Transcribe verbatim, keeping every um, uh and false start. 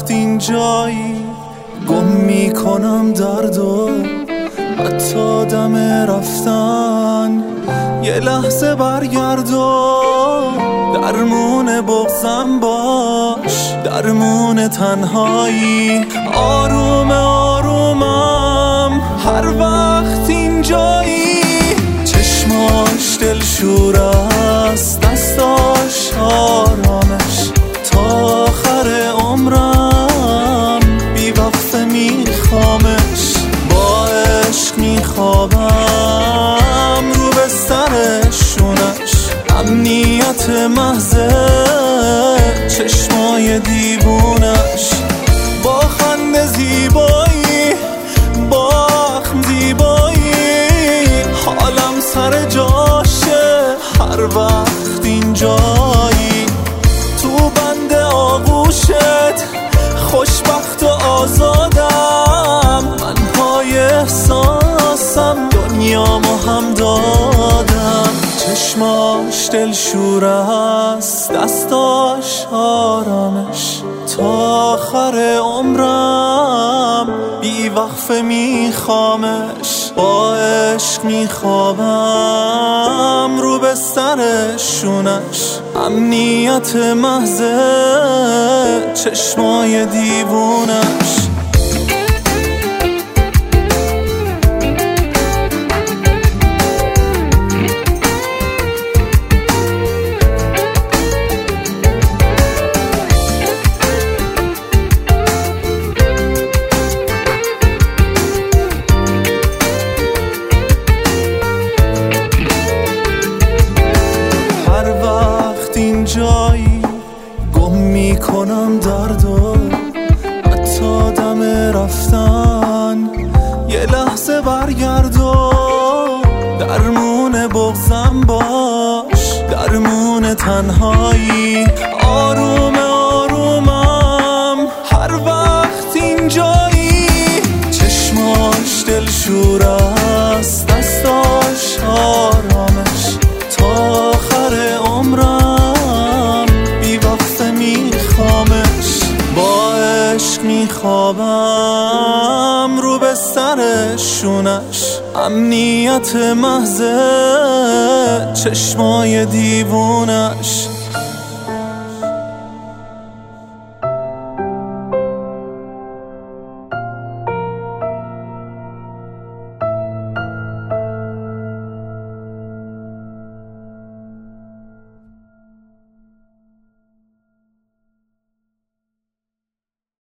وقت این جایی گم میکنم درد و حتی دم رفتن یه لحظه برگرد و درمون بغضم باش، درمون تنهایی. آروم آرومم هر وقت این جایی، چشماش دلشور است، دستاش آرامش. تا آخر عمرم بی وقفه میخوامش، با عشق میخوابم رو به سرشونش. امنیت محضه چشمای دیوونش، با خنده زیبایی، با اخم زیبایی، حالم سر جاشه هر وقت این جایی. تو بند آغوشت خوشبخت و آزادم، من پای احساسم دنیامو هم دادم. چشماش دلشور است، دستاش آرامش. تا آخر عمرم بی وقفه میخوامش، با عشق میخوابم رو به سرشونش. امنیت محضه چشمای دیوونش. جایی گم میکنم درد و حتی دم رفتن یه لحظه برگرد و درمون بغضم باش، درمون تنهایی. آروم آرومم هر وقت این جایی، چشماش دلشور است، دستاش آرامش. تا آخر عمرم با عشق میخوابم رو به سرشونش. امنیت محضه چشمای دیوونش.